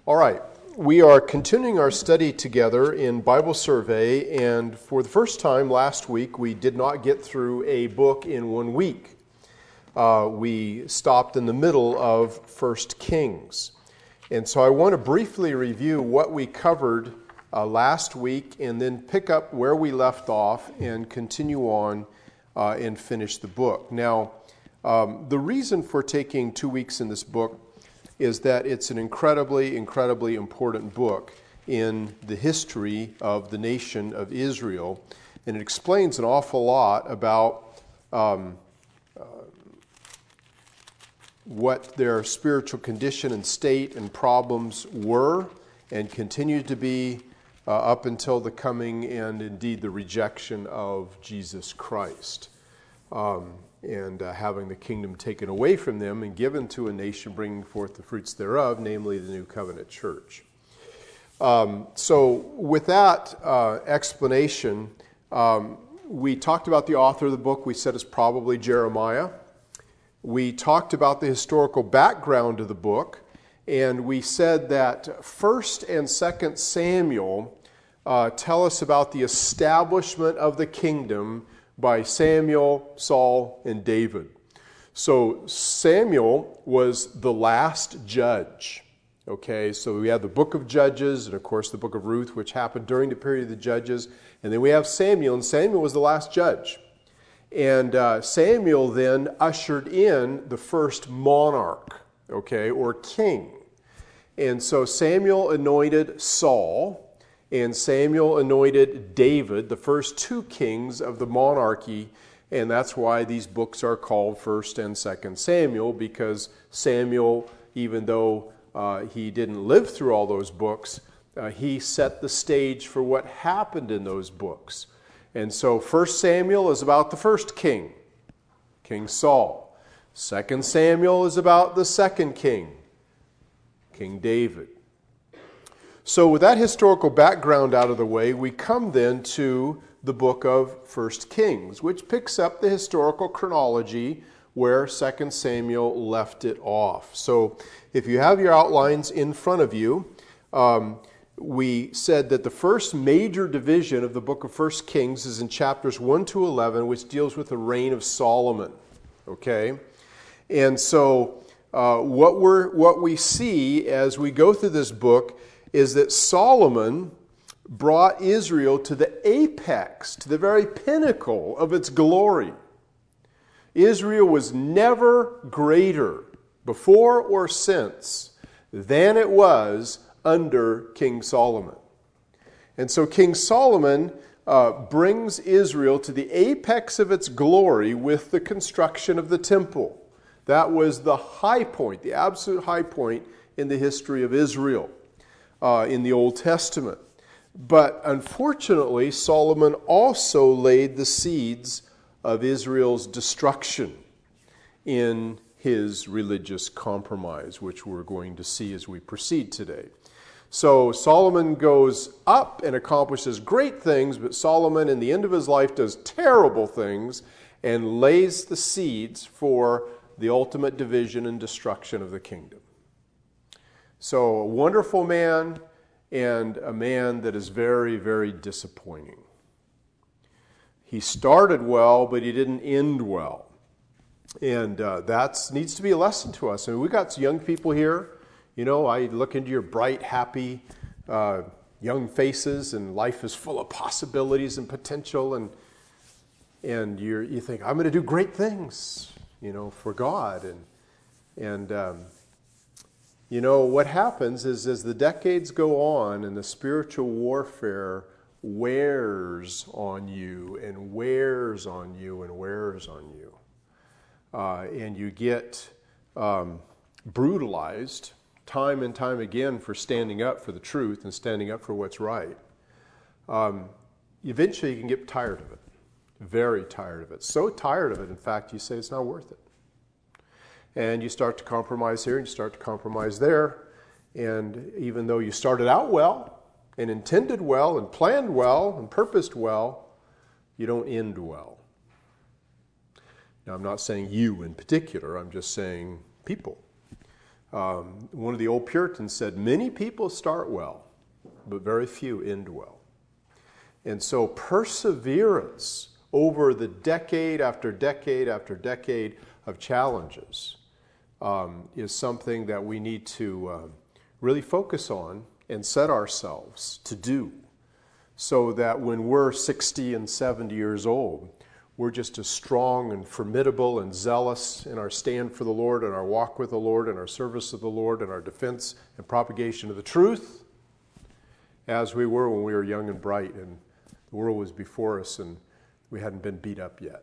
All right, we are continuing our study together in Bible Survey, and for the first time last week, we did not get through a book in 1 week. We stopped in the middle of 1 Kings. And so I want to briefly review what we covered last week and then pick up where we left off and continue on and finish the book. Now, the reason for taking 2 weeks in this book is that it's an incredibly important book in the history of the nation of Israel, and it explains an awful lot about what their spiritual condition and state and problems were and continue to be up until the coming and indeed the rejection of Jesus Christ. And having the kingdom taken away from them and given to a nation bringing forth the fruits thereof, namely the New Covenant Church. So with that explanation, we talked about the author of the book. We said it's probably Jeremiah. We talked about the historical background of the book, and we said that 1st and 2nd Samuel tell us about the establishment of the kingdom by Samuel, Saul, and David. So Samuel was the last judge. Okay, so we have the book of Judges and of course the book of Ruth, which happened during the period of the Judges. And then we have Samuel, and Samuel was the last judge. And Samuel then ushered in the first monarch, okay, or king. And so Samuel anointed Saul, and Samuel anointed David, the first 2 kings of the monarchy, and that's why these books are called 1st and 2nd Samuel, because Samuel, even though he didn't live through all those books, he set the stage for what happened in those books. And so 1st Samuel is about the first king, King Saul. 2nd Samuel is about the second king, King David. So with that historical background out of the way, we come then to the book of 1 Kings, which picks up the historical chronology where 2 Samuel left it off. So if you have your outlines in front of you, we said that the first major division of the book of 1 Kings is in chapters 1 to 11, which deals with the reign of Solomon. Okay? And so what we see as we go through this book is that Solomon brought Israel to the apex, to the very pinnacle of its glory. Israel was never greater before or since than it was under King Solomon. And so King Solomon brings Israel to the apex of its glory with the construction of the temple. That was the high point, the absolute high point in the history of Israel. In the Old Testament. But unfortunately, Solomon also laid the seeds of Israel's destruction in his religious compromise, which we're going to see as we proceed today. So Solomon goes up and accomplishes great things, but Solomon in the end of his life does terrible things and lays the seeds for the ultimate division and destruction of the kingdom. So a wonderful man and a man that is very disappointing. He started well, but he didn't end well. And that needs to be a lesson to us. I mean, we got some young people here. You know, I look into your bright, happy, young faces, and life is full of possibilities and potential. And you think, I'm going to do great things, you know, for God. You know, what happens is as the decades go on and the spiritual warfare wears on you and wears on you and wears on you, and you get brutalized time and time again for standing up for the truth and standing up for what's right, eventually you can get tired of it, very tired of it. So tired of it, in fact, you say it's not worth it. And you start to compromise here and you start to compromise there. And even though you started out well and intended well and planned well and purposed well, you don't end well. Now, I'm not saying you in particular. I'm just saying people. One of the old Puritans said, many people start well, but very few end well. And so perseverance over the decade after decade after decade of challenges is something that we need to really focus on and set ourselves to do, so that when we're 60 and 70 years old, we're just as strong and formidable and zealous in our stand for the Lord and our walk with the Lord and our service of the Lord and our defense and propagation of the truth as we were when we were young and bright and the world was before us and we hadn't been beat up yet.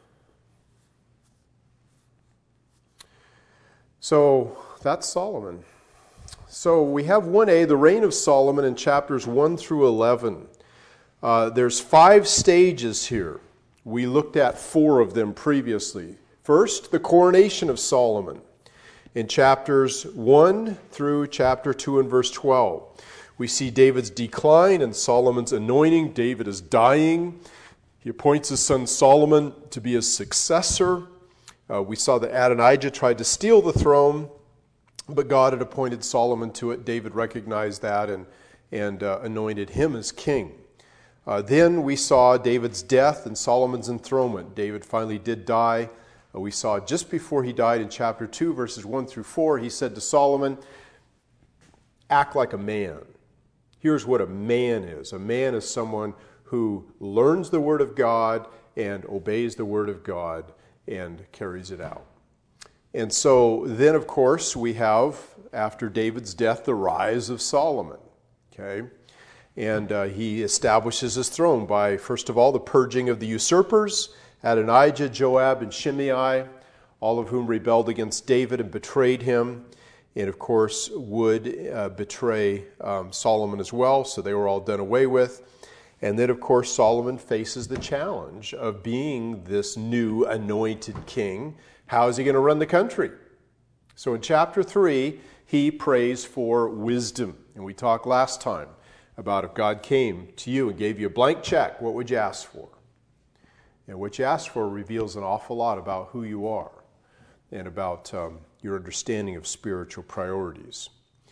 So that's Solomon. So we have 1a, the reign of Solomon, in chapters 1 through 11. There's 5 stages here. We looked at 4 of them previously. First, the coronation of Solomon in chapters 1 through chapter 2 and verse 12. We see David's decline and Solomon's anointing. David is dying. He appoints his son Solomon to be his successor. We saw that Adonijah tried to steal the throne, but God had appointed Solomon to it. David recognized that and anointed him as king. Then we saw David's death and Solomon's enthronement. David finally did die. We saw just before he died in chapter 2, verses 1 through 4, he said to Solomon, act like a man. Here's what a man is. A man is someone who learns the word of God and obeys the word of God and carries it out. And so then, of course, we have, after David's death, the rise of Solomon. Okay? And he establishes his throne by, first of all, the purging of the usurpers, Adonijah, Joab, and Shimei, all of whom rebelled against David and betrayed him, and of course would betray Solomon as well, so they were all done away with. And then, of course, Solomon faces the challenge of being this new anointed king. How is he going to run the country? So in chapter 3, he prays for wisdom. And we talked last time about if God came to you and gave you a blank check, what would you ask for? And what you ask for reveals an awful lot about who you are and about your understanding of spiritual priorities.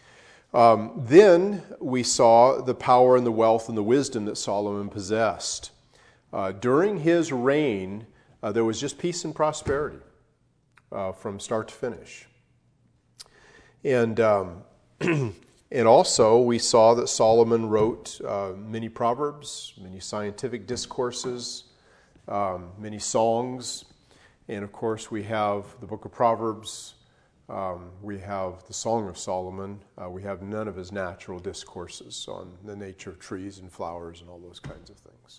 Then we saw the power and the wealth and the wisdom that Solomon possessed. During his reign, there was just peace and prosperity from start to finish. And also we saw that Solomon wrote many proverbs, many scientific discourses, many songs. And of course we have the book of Proverbs. We have the Song of Solomon. We have none of his natural discourses on the nature of trees and flowers and all those kinds of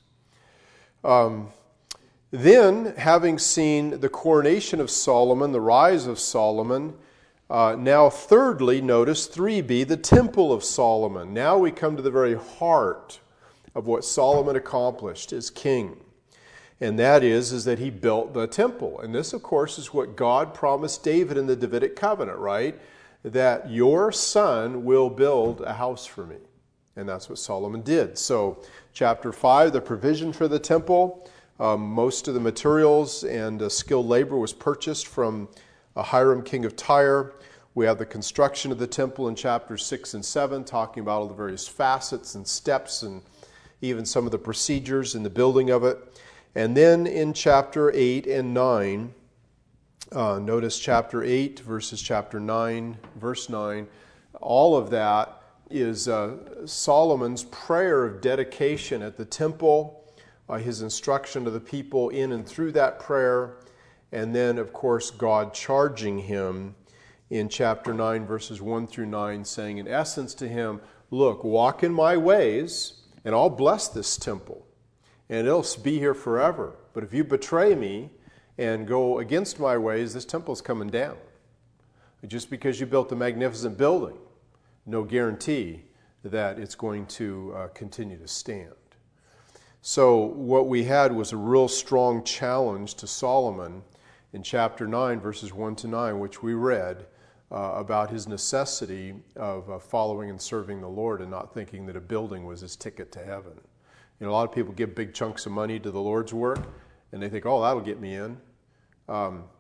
things. Then, having seen the coronation of Solomon, the rise of Solomon, now thirdly, notice 3b, the temple of Solomon. Now we come to the very heart of what Solomon accomplished as king. And that is that he built the temple. And this, of course, is what God promised David in the Davidic covenant, right? That your son will build a house for me. And that's what Solomon did. So, chapter 5, the provision for the temple. Most of the materials and skilled labor was purchased from Hiram, king of Tyre. We have the construction of the temple in chapters 6 and 7, talking about all the various facets and steps and even some of the procedures in the building of it. And then in chapter 8 and 9, notice chapter 8 versus chapter 9, verse 9, all of that is Solomon's prayer of dedication at the temple, his instruction to the people in and through that prayer, and then, of course, God charging him in chapter 9, verses 1 through 9, saying in essence to him, look, walk in my ways, and I'll bless this temple. And it'll be here forever. But if you betray me and go against my ways, this temple's coming down. Just because you built a magnificent building, no guarantee that it's going to continue to stand. So what we had was a real strong challenge to Solomon in chapter 9, verses 1 to 9, which we read about his necessity of following and serving the Lord and not thinking that a building was his ticket to heaven. You know, a lot of people give big chunks of money to the Lord's work, and they think, oh, that'll get me in.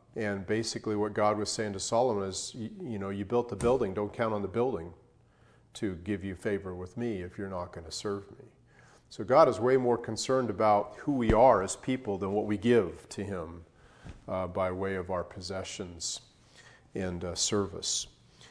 And basically what God was saying to Solomon is, you built the building, don't count on the building to give you favor with me if you're not going to serve me. So God is way more concerned about who we are as people than what we give to him by way of our possessions and service.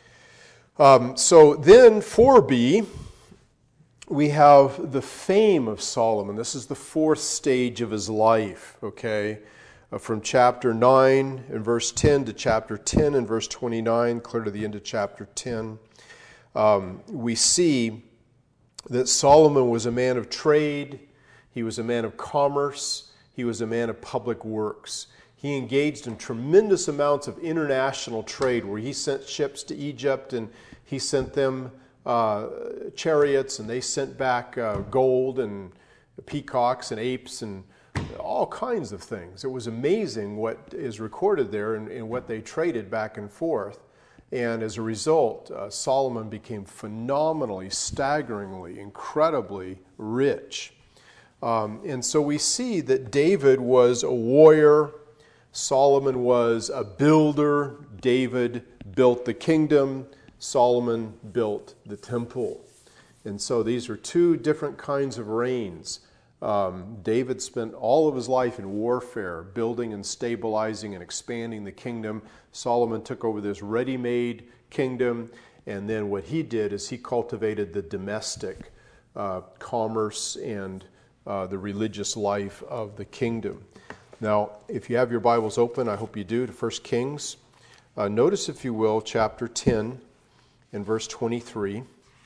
So then 4b, we have the fame of Solomon. This is the fourth stage of his life, okay? From chapter 9 and verse 10 to chapter 10 and verse 29, clear to the end of chapter 10, we see that Solomon was a man of trade, he was a man of commerce, he was a man of public works. He engaged in tremendous amounts of international trade where he sent ships to Egypt and he sent them chariots and they sent back gold and peacocks and apes and all kinds of things. It was amazing what is recorded there and what they traded back and forth. And as a result, Solomon became phenomenally, staggeringly, incredibly rich. And so we see that David was a warrior, Solomon was a builder, David built the kingdom, Solomon built the temple. And so these are two different kinds of reigns. David spent all of his life in warfare, building and stabilizing and expanding the kingdom. Solomon took over this ready-made kingdom, and then what he did is he cultivated the domestic commerce and the religious life of the kingdom. Now, if you have your Bibles open, I hope you do, to 1 Kings. Notice, if you will, chapter 10 and verse 23.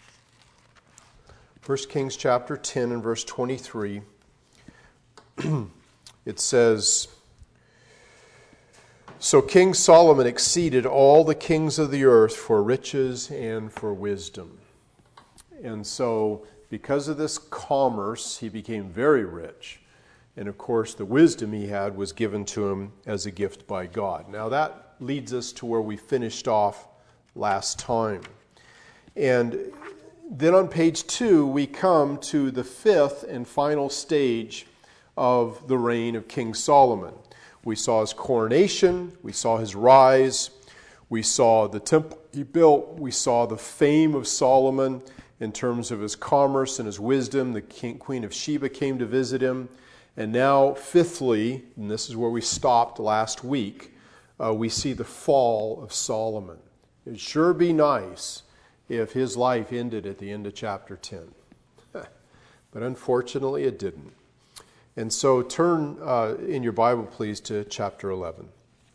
1 Kings chapter 10 and verse 23, it says, "So King Solomon exceeded all the kings of the earth for riches and for wisdom." And so because of this commerce, he became very rich. And of course, the wisdom he had was given to him as a gift by God. Now that leads us to where we finished off last time. And then on page 2, we come to the fifth and final stage of the reign of King Solomon. We saw his coronation, we saw his rise, we saw the temple he built, we saw the fame of Solomon in terms of his commerce and his wisdom. The Queen of Sheba came to visit him. And now, fifthly, and this is where we stopped last week, we see the fall of Solomon. It'd sure be nice if his life ended at the end of chapter 10. But unfortunately, it didn't. And so turn in your Bible, please, to chapter 11.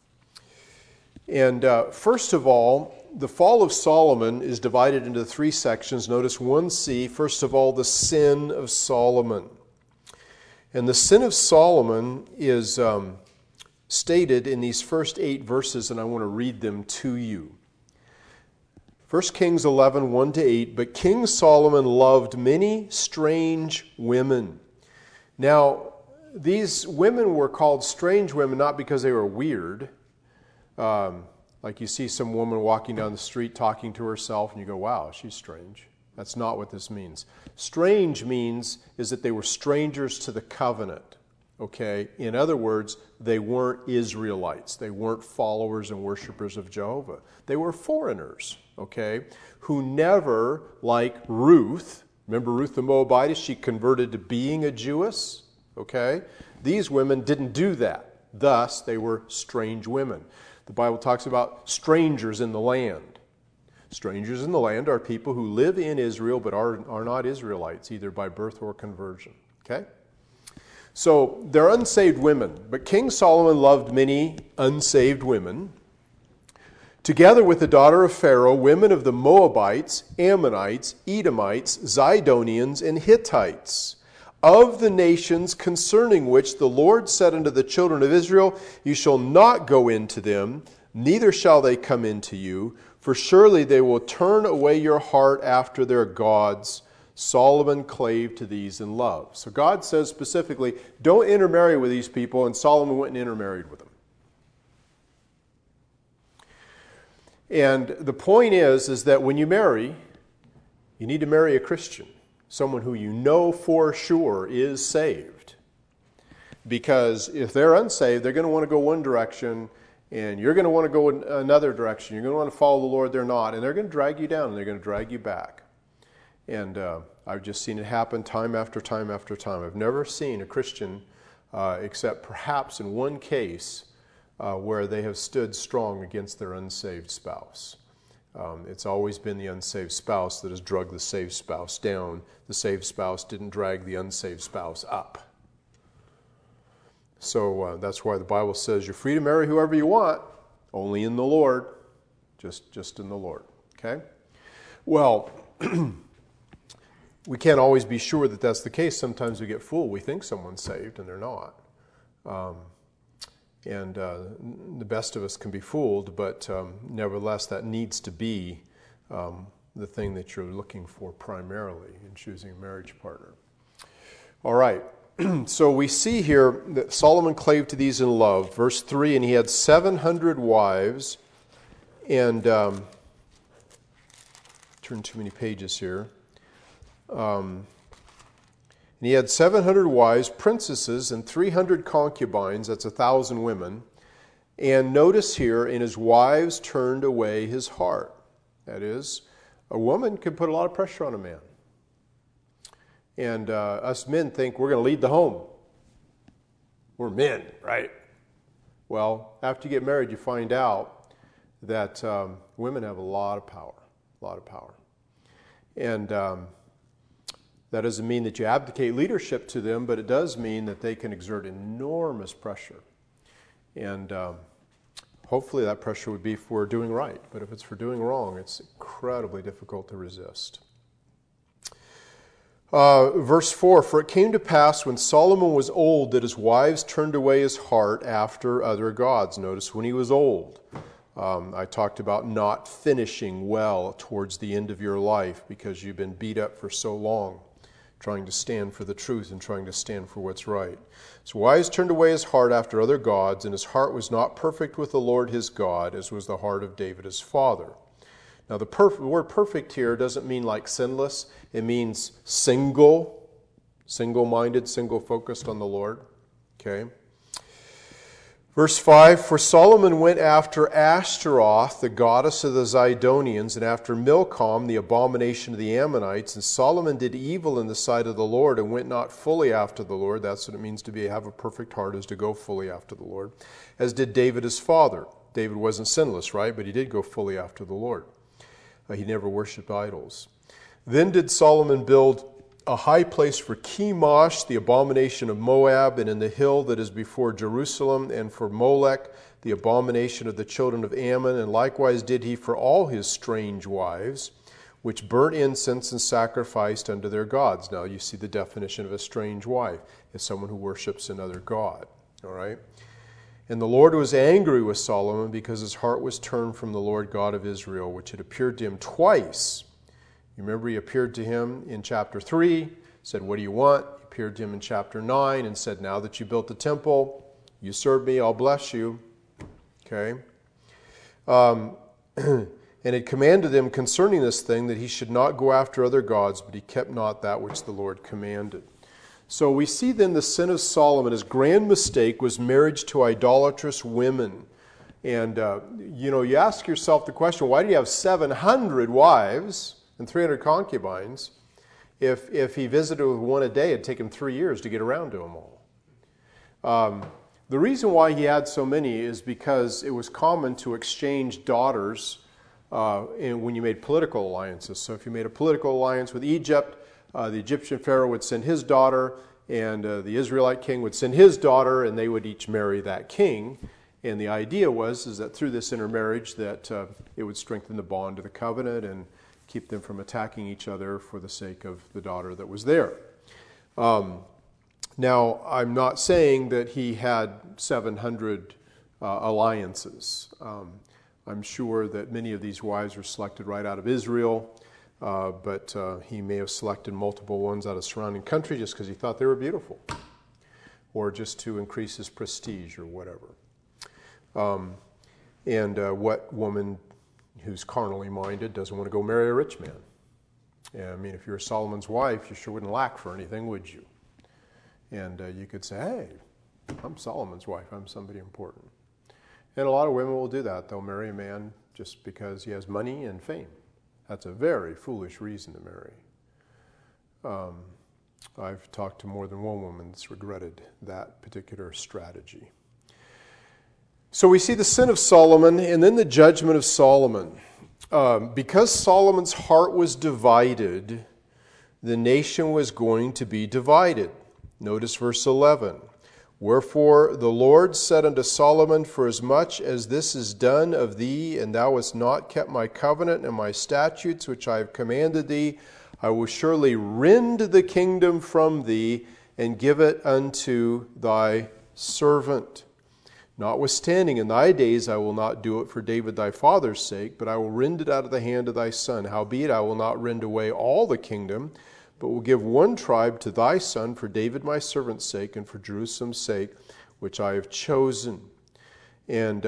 And first of all, the fall of Solomon is divided into three sections. Notice 1c, first of all, the sin of Solomon. And the sin of Solomon is stated in these first 8 verses, and I want to read them to you. 1 Kings 11, 1-8, "But King Solomon loved many strange women." Now, these women were called strange women not because they were weird. Like you see some woman walking down the street talking to herself and you go, wow, she's strange. That's not what this means. Strange means is that they were strangers to the covenant. Okay? In other words, they weren't Israelites. They weren't followers and worshipers of Jehovah. They were foreigners, okay, who never, like Ruth, remember Ruth the Moabitess, she converted to being a Jewess, okay? These women didn't do that. Thus, they were strange women. The Bible talks about strangers in the land. Strangers in the land are people who live in Israel but are not Israelites, either by birth or conversion, okay? So they're unsaved women, but King Solomon loved many unsaved women, together with the daughter of Pharaoh, women of the Moabites, Ammonites, Edomites, Zidonians, and Hittites, of the nations concerning which the Lord said unto the children of Israel, You shall not go into them, neither shall they come into you, for surely they will turn away your heart after their gods. Solomon clave to these in love. So God says specifically, don't intermarry with these people, and Solomon went and intermarried with them. And the point is that when you marry, you need to marry a Christian, someone who you know for sure is saved. Because if they're unsaved, they're going to want to go one direction, and you're going to want to go in another direction. You're going to want to follow the Lord. They're not, and they're going to drag you down, and they're going to drag you back. And I've just seen it happen time after time after time. I've never seen a Christian, except perhaps in one case, where they have stood strong against their unsaved spouse. It's always been the unsaved spouse that has dragged the saved spouse down. The saved spouse didn't drag the unsaved spouse up. So that's why the Bible says you're free to marry whoever you want, only in the Lord, just in the Lord. Okay? Well, we can't always be sure that that's the case. Sometimes we get fooled. We think someone's saved, and they're not. The best of us can be fooled, but nevertheless, that needs to be the thing that you're looking for primarily in choosing a marriage partner. All right. So we see here that Solomon clave to these in love. Verse 3, and he had 700 wives, and turn too many pages here. And he had 700 wives, princesses, and 300 concubines. That's 1,000 women. And notice here, and his wives turned away his heart. That is, a woman can put a lot of pressure on a man. And us men think we're going to lead the home. We're men, right? Well, after you get married, you find out that women have a lot of power. And that doesn't mean that you abdicate leadership to them, but it does mean that they can exert enormous pressure. And hopefully that pressure would be for doing right. But if it's for doing wrong, it's incredibly difficult to resist. Verse 4, for it came to pass when Solomon was old that his wives turned away his heart after other gods. Notice when he was old. I talked about not finishing well towards the end of your life because you've been beat up for so long, trying to stand for the truth and trying to stand for what's right. So wives turned away his heart after other gods, and his heart was not perfect with the Lord his God, as was the heart of David his father. Now the word perfect here doesn't mean like sinless. It means single-minded, single-focused on the Lord. Okay. Verse 5, for Solomon went after Ashtaroth, the goddess of the Zidonians, and after Milcom, the abomination of the Ammonites. And Solomon did evil in the sight of the Lord and went not fully after the Lord. That's what it means to have a perfect heart, is to go fully after the Lord, as did David his father. David wasn't sinless, right? But he did go fully after the Lord. He never worshipped idols. Then did Solomon build a high place for Chemosh, the abomination of Moab, and in the hill that is before Jerusalem, and for Molech, the abomination of the children of Ammon. And likewise did he for all his strange wives, which burnt incense and sacrificed unto their gods. Now you see the definition of a strange wife. It's someone who worships another god. All right? And the Lord was angry with Solomon because his heart was turned from the Lord God of Israel, which had appeared to him twice. You remember he appeared to him in chapter 3, said, what do you want? He appeared to him in chapter 9 and said, now that you built the temple, you serve me, I'll bless you. Okay? And had commanded him concerning this thing that he should not go after other gods, but he kept not that which the Lord commanded. So we see then the sin of Solomon, his grand mistake was marriage to idolatrous women. And, you ask yourself the question, why do you have 700 wives and 300 concubines if he visited with one a day? It'd take him 3 years to get around to them all. The reason why he had so many is because it was common to exchange daughters when you made political alliances. So if you made a political alliance with Egypt, the Egyptian Pharaoh would send his daughter, and the Israelite king would send his daughter, and they would each marry that king. And the idea is that through this intermarriage that it would strengthen the bond of the covenant and keep them from attacking each other for the sake of the daughter that was there. Now, I'm not saying that he had 700 alliances. I'm sure that many of these wives were selected right out of Israel. But he may have selected multiple ones out of surrounding country just because he thought they were beautiful, or just to increase his prestige or whatever. What woman who's carnally minded doesn't want to go marry a rich man? I mean, if you're Solomon's wife, you sure wouldn't lack for anything, would you? And you could say, hey, I'm Solomon's wife. I'm somebody important. And a lot of women will do that. They'll marry a man just because he has money and fame. That's a very foolish reason to marry. I've talked to more than one woman that's regretted that particular strategy. So we see the sin of Solomon and then the judgment of Solomon. Because Solomon's heart was divided, the nation was going to be divided. Notice verse 11. Wherefore the Lord said unto Solomon, Forasmuch as this is done of thee, and thou hast not kept my covenant and my statutes which I have commanded thee, I will surely rend the kingdom from thee, and give it unto thy servant. Notwithstanding, in thy days I will not do it for David thy father's sake, but I will rend it out of the hand of thy son. Howbeit I will not rend away all the kingdom, but will give one tribe to thy son for David my servant's sake, and for Jerusalem's sake, which I have chosen. And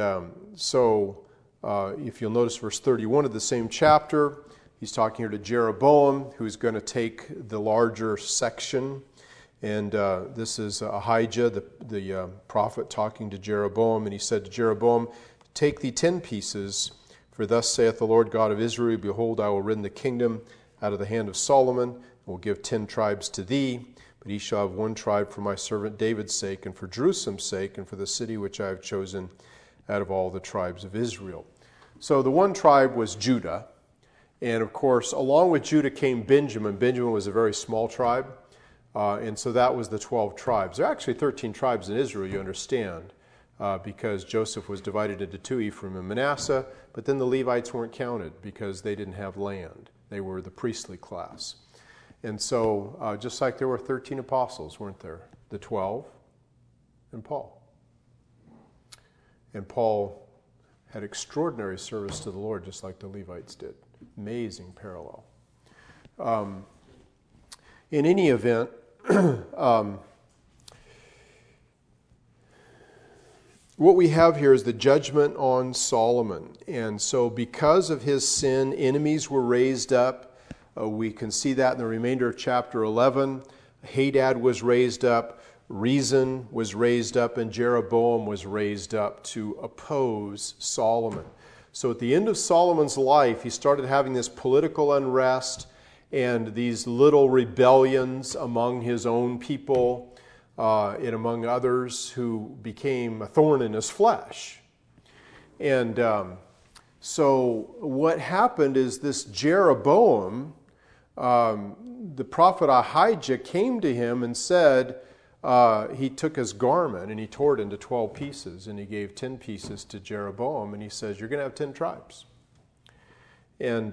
if you'll notice verse 31 of the same chapter, he's talking here to Jeroboam, who's going to take the larger section. And this is Ahijah, the prophet, talking to Jeroboam. And he said to Jeroboam, Take thee 10 pieces, for thus saith the Lord God of Israel, Behold, I will rend the kingdom out of the hand of Solomon, and will give 10 tribes to thee. But he shall have one tribe for my servant David's sake, and for Jerusalem's sake, and for the city which I have chosen out of all the tribes of Israel. So the one tribe was Judah. And of course, along with Judah came Benjamin. Benjamin was a very small tribe. And so that was the 12 tribes. There are actually 13 tribes in Israel, you understand, because Joseph was divided into 2, Ephraim and Manasseh. But then the Levites weren't counted because they didn't have land. They were the priestly class. And so just like there were 13 apostles, weren't there? The 12 and Paul. And Paul had extraordinary service to the Lord, just like the Levites did. Amazing parallel. In any event, what we have here is the judgment on Solomon. And so because of his sin, enemies were raised up. We can see that in the remainder of chapter 11. Hadad was raised up, Rezin was raised up, and Jeroboam was raised up to oppose Solomon. So at the end of Solomon's life, he started having this political unrest and these little rebellions among his own people and among others who became a thorn in his flesh. And so what happened is this Jeroboam, the prophet Ahijah came to him and said, he took his garment and he tore it into 12 pieces, and he gave 10 pieces to Jeroboam, and he says, you're going to have 10 tribes. And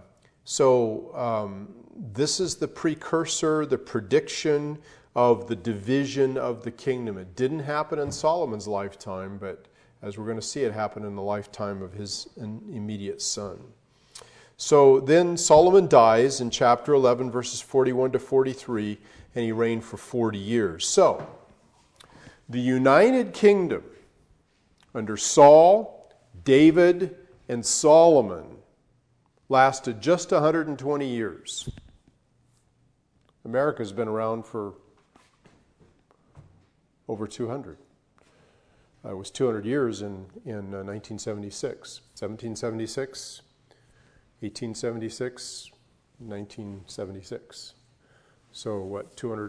this is the precursor, the prediction of the division of the kingdom. It didn't happen in Solomon's lifetime, but as we're going to see, it happen in the lifetime of his immediate son. So then Solomon dies in chapter 11, verses 41 to 43, and he reigned for 40 years. So, the united kingdom under Saul, David, and Solomon lasted just 120 years. America's been around for over 200. It was 200 years in 1976. 1776, 1876, 1976. So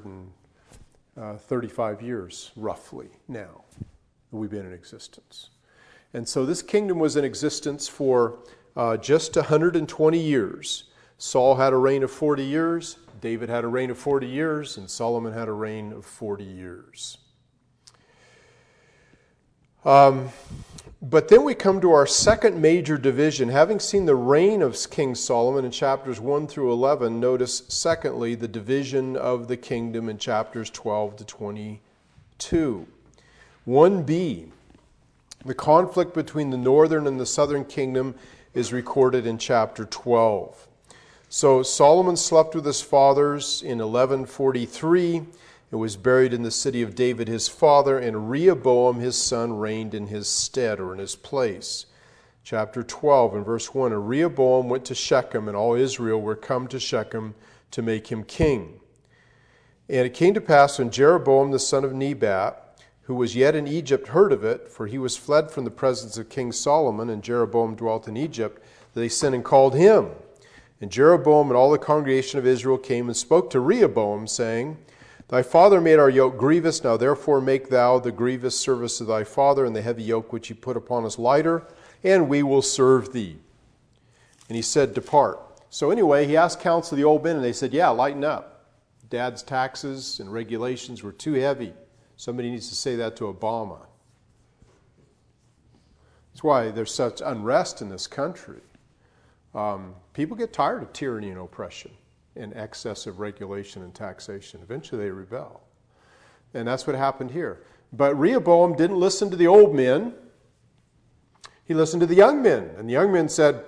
235 years, roughly, now that we've been in existence. And so this kingdom was in existence for just 120 years. Saul had a reign of 40 years, David had a reign of 40 years, and Solomon had a reign of 40 years. But then we come to our second major division. Having seen the reign of King Solomon in chapters 1 through 11, notice, secondly, the division of the kingdom in chapters 12 to 22. 1b, the conflict between the northern and the southern kingdom is recorded in chapter 12. So Solomon slept with his fathers in 1143. It was buried in the city of David his father, and Rehoboam his son reigned in his stead, or in his place. Chapter 12 and verse 1, and Rehoboam went to Shechem, and all Israel were come to Shechem to make him king. And it came to pass when Jeroboam the son of Nebat, who was yet in Egypt, heard of it, for he was fled from the presence of King Solomon, and Jeroboam dwelt in Egypt. They sent and called him. And Jeroboam and all the congregation of Israel came and spoke to Rehoboam, saying, Thy father made our yoke grievous, now therefore make thou the grievous service of thy father, and the heavy yoke which he put upon us lighter, and we will serve thee. And he said, Depart. So anyway, he asked counsel of the old men, and they said, yeah, lighten up. Dad's taxes and regulations were too heavy. Somebody needs to say that to Obama. That's why there's such unrest in this country. People get tired of tyranny and oppression and excessive regulation and taxation. Eventually they rebel. And that's what happened here. But Rehoboam didn't listen to the old men. He listened to the young men. And the young men said,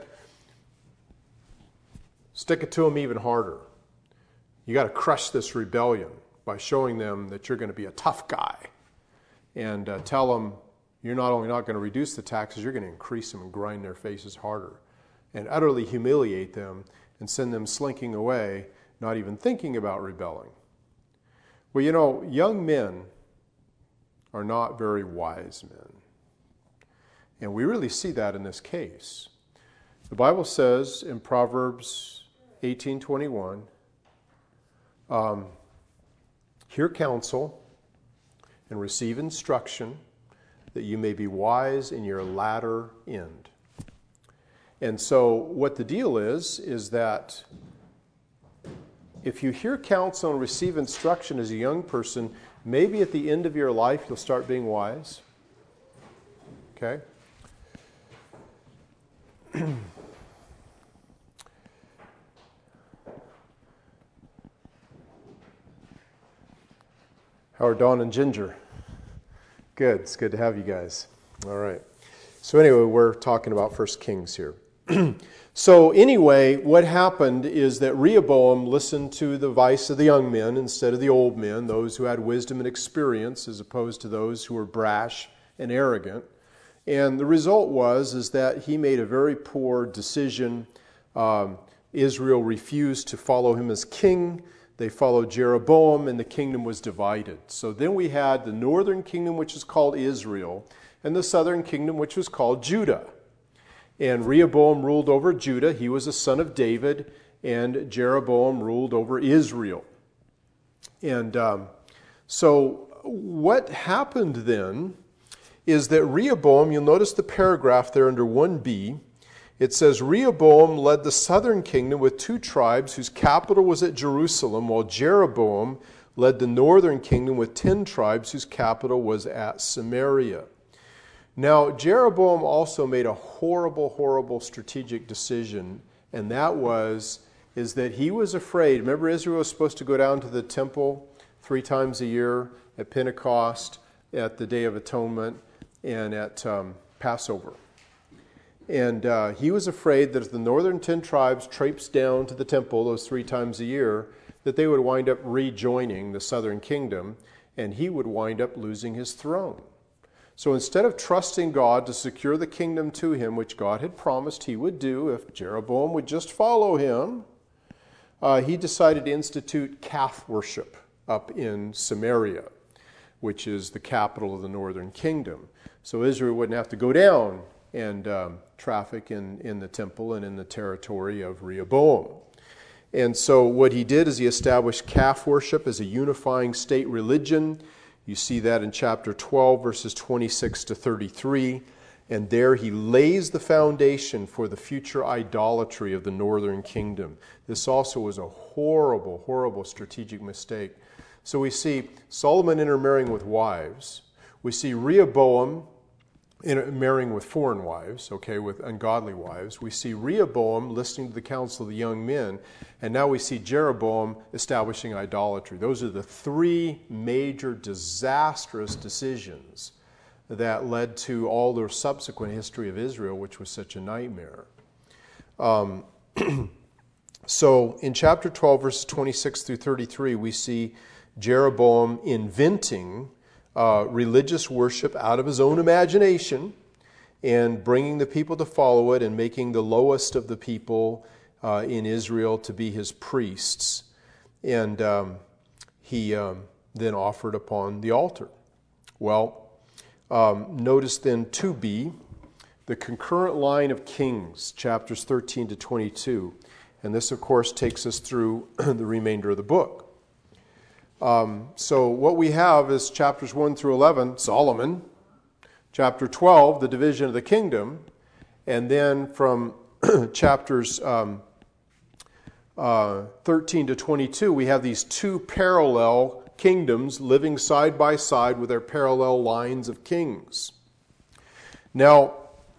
stick it to them even harder. You got to crush this rebellion by showing them that you're going to be a tough guy. And tell them you're not only not going to reduce the taxes, you're going to increase them and grind their faces harder. And utterly humiliate them and send them slinking away, not even thinking about rebelling. Well, you know, young men are not very wise men. And we really see that in this case. The Bible says in Proverbs 18:21, hear counsel and receive instruction, that you may be wise in your latter end. And so what the deal is that if you hear counsel and receive instruction as a young person, maybe at the end of your life you'll start being wise. Okay? How are Dawn and Ginger? Good. It's good to have you guys. All right. So anyway, we're talking about 1 Kings here. So anyway, what happened is that Rehoboam listened to the advice of the young men instead of the old men, those who had wisdom and experience, as opposed to those who were brash and arrogant. And the result is that he made a very poor decision. Israel refused to follow him as king. They followed Jeroboam, and the kingdom was divided. So then we had the northern kingdom, which is called Israel, and the southern kingdom, which was called Judah. And Rehoboam ruled over Judah. He was a son of David, and Jeroboam ruled over Israel. And so what happened then is that Rehoboam, you'll notice the paragraph there under 1b, it says, Rehoboam led the southern kingdom with 2 tribes whose capital was at Jerusalem, while Jeroboam led the northern kingdom with 10 tribes whose capital was at Samaria. Now, Jeroboam also made a horrible, horrible strategic decision, and that is that he was afraid. Remember, Israel was supposed to go down to the temple 3 times a year at Pentecost, at the Day of Atonement, and at Passover. And he was afraid that if the northern 10 tribes traipsed down to the temple those 3 times a year, that they would wind up rejoining the southern kingdom, and he would wind up losing his throne. So instead of trusting God to secure the kingdom to him, which God had promised he would do if Jeroboam would just follow him, he decided to institute calf worship up in Samaria, which is the capital of the northern kingdom. So Israel wouldn't have to go down and traffic in the temple and in the territory of Rehoboam. And so what he did is he established calf worship as a unifying state religion. You see that in chapter 12, verses 26 to 33. And there he lays the foundation for the future idolatry of the northern kingdom. This also was a horrible, horrible strategic mistake. So we see Solomon intermarrying with wives. We see Rehoboam marrying with foreign wives, with ungodly wives. We see Rehoboam listening to the counsel of the young men. And now we see Jeroboam establishing idolatry. Those are the 3 major disastrous decisions that led to all the subsequent history of Israel, which was such a nightmare. So in chapter 12, verses 26 through 33, we see Jeroboam inventing religious worship out of his own imagination and bringing the people to follow it and making the lowest of the people in Israel to be his priests. And he then offered upon the altar Well, notice then 2b, the concurrent line of Kings, chapters 13 to 22. And this, of course, takes us through the remainder of the book. So what we have is chapters 1 through 11, Solomon. Chapter 12, the division of the kingdom. And then from chapters 13 to 22, we have these two parallel kingdoms living side by side with their parallel lines of kings. Now,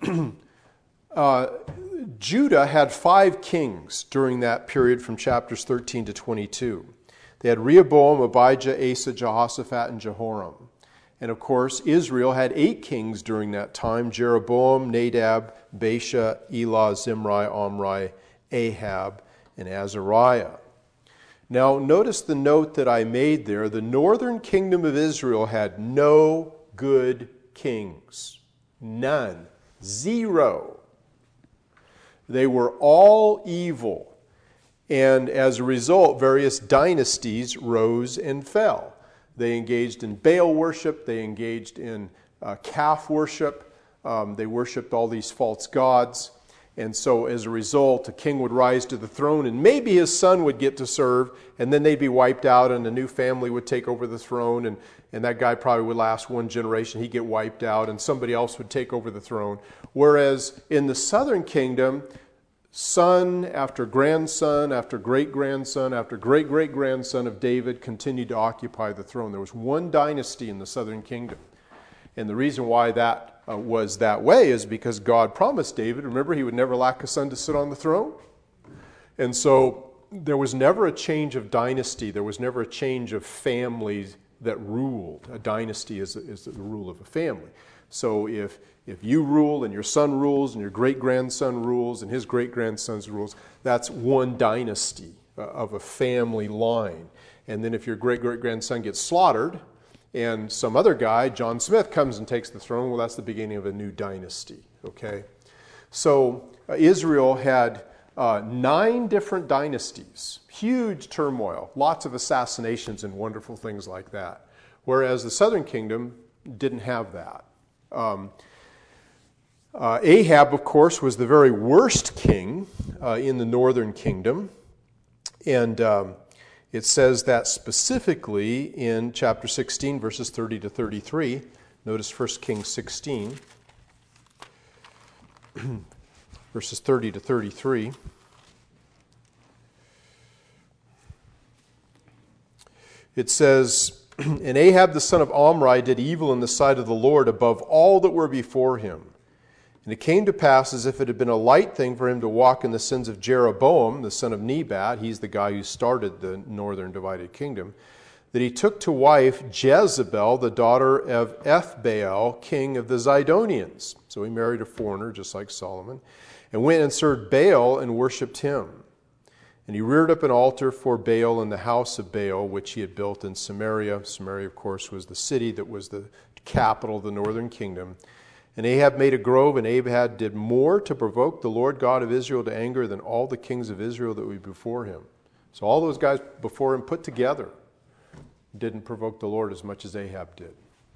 Judah had 5 kings during that period from chapters 13 to 22. They had Rehoboam, Abijah, Asa, Jehoshaphat, and Jehoram. And of course, Israel had 8 kings during that time: Jeroboam, Nadab, Baasha, Elah, Zimri, Omri, Ahab, and Azariah. Now, notice the note that I made there. The northern kingdom of Israel had no good kings. None. 0. They were all evil. And as a result, various dynasties rose and fell. They engaged in Baal worship. They engaged in calf worship. They worshipped all these false gods. And so as a result, a king would rise to the throne, and maybe his son would get to serve, and then they'd be wiped out, and a new family would take over the throne, and that guy probably would last one generation. He'd get wiped out, and somebody else would take over the throne. Whereas in the southern kingdom, son after grandson after great-grandson after great-great-grandson of David continued to occupy the throne. There was one dynasty in the southern kingdom. And the reason why that was that way is because God promised David, remember, he would never lack a son to sit on the throne. And so there was never a change of dynasty. There was never a change of families that ruled. A dynasty is the rule of a family. So if you rule and your son rules and your great-grandson rules and his great-grandson's rules, that's one dynasty of a family line. And then if your great-great-grandson gets slaughtered and some other guy, John Smith, comes and takes the throne, well, that's the beginning of a new dynasty, okay? So Israel had 9 different dynasties, huge turmoil, lots of assassinations and wonderful things like that, whereas the southern kingdom didn't have that. Ahab, of course, was the very worst king in the northern kingdom, and it says that specifically in chapter 16, verses 30 to 33. Notice 1 Kings 16, verses 30 to 33. It says, "And Ahab the son of Omri did evil in the sight of the Lord above all that were before him. And it came to pass, as if it had been a light thing for him to walk in the sins of Jeroboam, the son of Nebat," he's the guy who started the northern divided kingdom, "that he took to wife Jezebel, the daughter of Ethbaal, king of the Zidonians." So he married a foreigner, just like Solomon, "and went and served Baal and worshipped him. And he reared up an altar for Baal in the house of Baal, which he had built in Samaria." Samaria, of course, was the city that was the capital of the northern kingdom. "And Ahab made a grove, and Ahab did more to provoke the Lord God of Israel to anger than all the kings of Israel that were before him." So all those guys before him put together didn't provoke the Lord as much as Ahab did.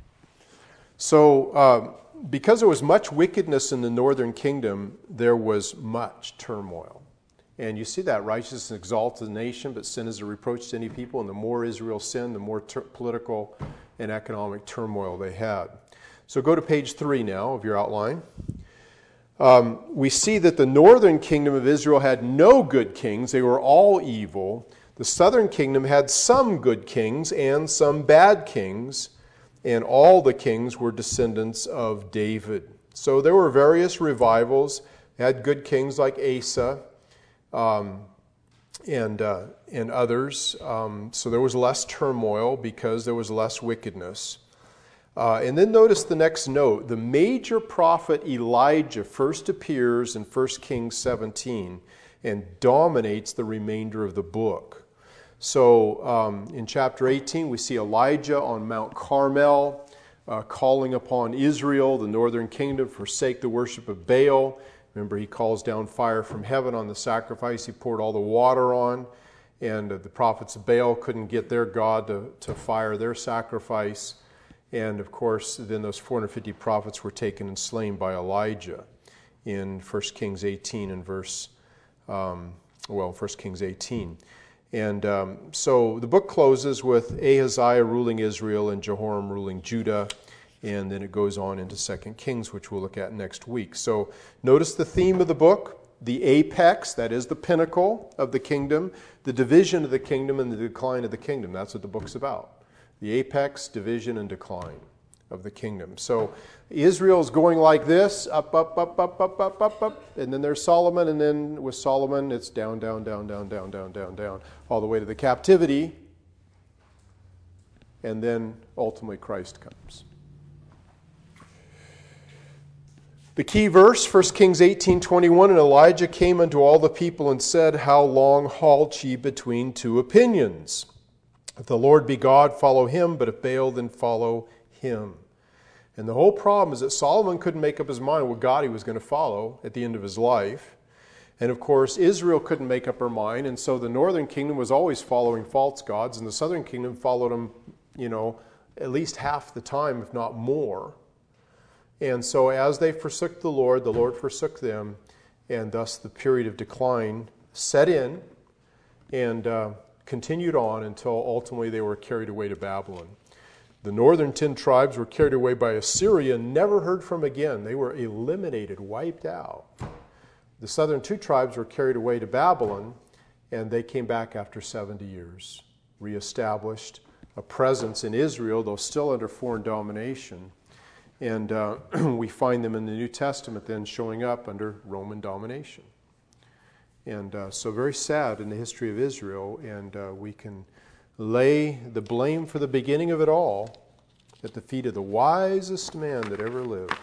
So because there was much wickedness in the northern kingdom, there was much turmoil. And you see that righteousness exalts a nation, but sin is a reproach to any people. And the more Israel sinned, the more political and economic turmoil they had. So go to page 3 now of your outline. We see that the northern kingdom of Israel had no good kings. They were all evil. The southern kingdom had some good kings and some bad kings, and all the kings were descendants of David. So there were various revivals. They had good kings like Asa and others. So there was less turmoil because there was less wickedness. And then notice the next note. The major prophet Elijah first appears in 1 Kings 17 and dominates the remainder of the book. So in chapter 18, we see Elijah on Mount Carmel calling upon Israel, the northern kingdom, to forsake the worship of Baal. Remember, he calls down fire from heaven on the sacrifice he poured all the water on, and the prophets of Baal couldn't get their God to fire their sacrifice. And of course, then those 450 prophets were taken and slain by Elijah in 1 Kings 18 and 1 Kings 18. And so the book closes with Ahaziah ruling Israel and Jehoram ruling Judah. And then it goes on into 2 Kings, which we'll look at next week. So notice the theme of the book, the apex, that is the pinnacle of the kingdom, the division of the kingdom, and the decline of the kingdom. That's what the book's about. The apex, division, and decline of the kingdom. So Israel's going like this, up, up, up, up, up, up, up, up. And then there's Solomon, and then with Solomon, it's down, down, down, down, down, down, down, down, all the way to the captivity. And then ultimately Christ comes. The key verse, 1 Kings 18:21, and Elijah came unto all the people and said, How long halt ye between two opinions? If the Lord be God, follow him, but if Baal, then follow him. And the whole problem is that Solomon couldn't make up his mind what God he was going to follow at the end of his life. And of course, Israel couldn't make up her mind, and so the northern kingdom was always following false gods, and the southern kingdom followed them, at least half the time, if not more. And so as they forsook the Lord forsook them, and thus the period of decline set in and continued on until ultimately they were carried away to Babylon. The northern 10 tribes were carried away by Assyria, never heard from again. They were eliminated, wiped out. The southern 2 tribes were carried away to Babylon, and they came back after 70 years, reestablished a presence in Israel, though still under foreign domination. And we find them in the New Testament then showing up under Roman domination. And so very sad in the history of Israel, and we can lay the blame for the beginning of it all at the feet of the wisest man that ever lived.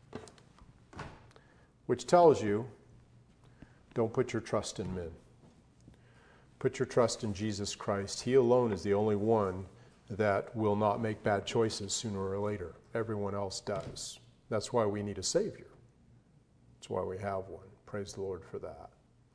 Which tells you, don't put your trust in men. Put your trust in Jesus Christ. He alone is the only one that will not make bad choices sooner or later. Everyone else does. That's why we need a Savior. That's why we have one. Praise the Lord for that.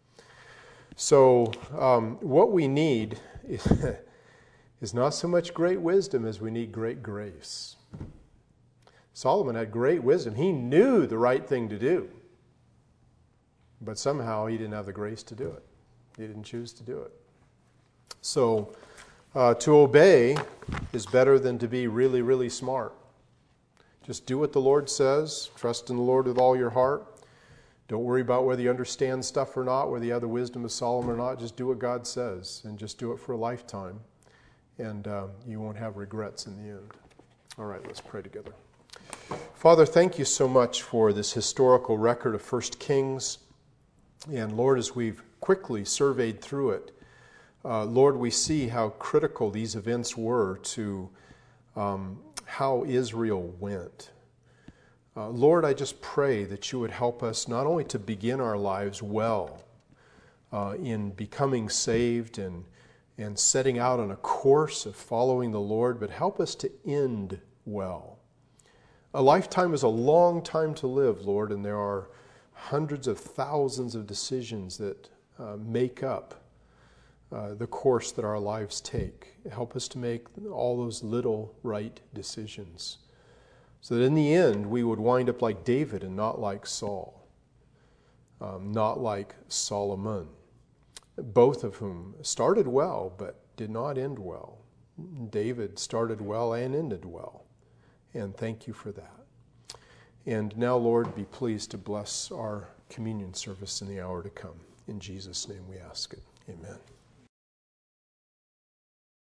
So what we need is not so much great wisdom as we need great grace. Solomon had great wisdom. He knew the right thing to do. But somehow he didn't have the grace to do it. He didn't choose to do it. So to obey is better than to be really, really smart. Just do what the Lord says. Trust in the Lord with all your heart. Don't worry about whether you understand stuff or not, whether you have the wisdom of Solomon or not. Just do what God says, and just do it for a lifetime. And you won't have regrets in the end. All right, let's pray together. Father, thank you so much for this historical record of 1 Kings. And Lord, as we've quickly surveyed through it, Lord, we see how critical these events were to how Israel went. Lord, I just pray that you would help us not only to begin our lives well in becoming saved and setting out on a course of following the Lord, but help us to end well. A lifetime is a long time to live, Lord, and there are hundreds of thousands of decisions that make up the course that our lives take. Help us to make all those little right decisions so that in the end we would wind up like David and not like Saul, not like Solomon, both of whom started well but did not end well. David started well and ended well, and thank you for that. And now, Lord, be pleased to bless our communion service in the hour to come. In Jesus' name we ask it. Amen.